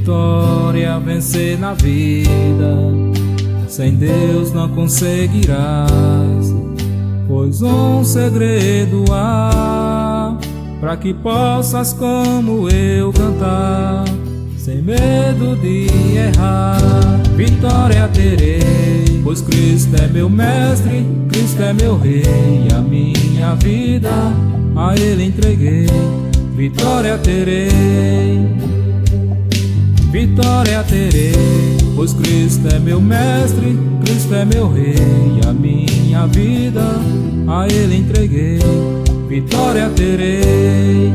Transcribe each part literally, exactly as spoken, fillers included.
vitória vencer na vida, sem Deus não conseguirás, pois um segredo há, para que possas como eu cantar, sem medo de errar. Vitória terei, pois Cristo é meu mestre, Cristo é meu rei, a minha vida a Ele entreguei. Vitória terei, vitória terei, pois Cristo é meu mestre, Cristo é meu rei, a minha vida a Ele entreguei. Vitória terei.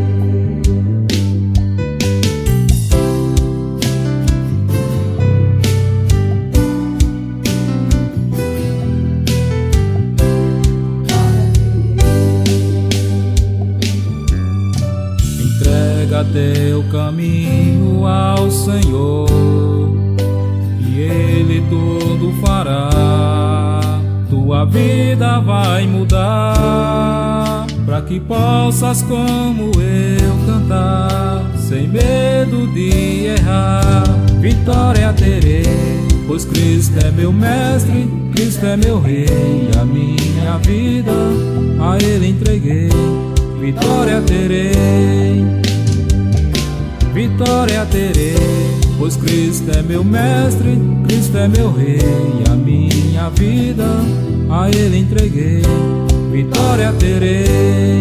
Entrega teu caminho ao Senhor, e Ele tudo fará. Tua vida vai mudar, para que possas como eu cantar, sem medo de errar. Vitória terei, pois Cristo é meu mestre, Cristo é meu rei, a minha vida a Ele entreguei. Vitória terei, vitória terei, pois Cristo é meu mestre, Cristo é meu rei, a minha vida a Ele entreguei. Vitória terei.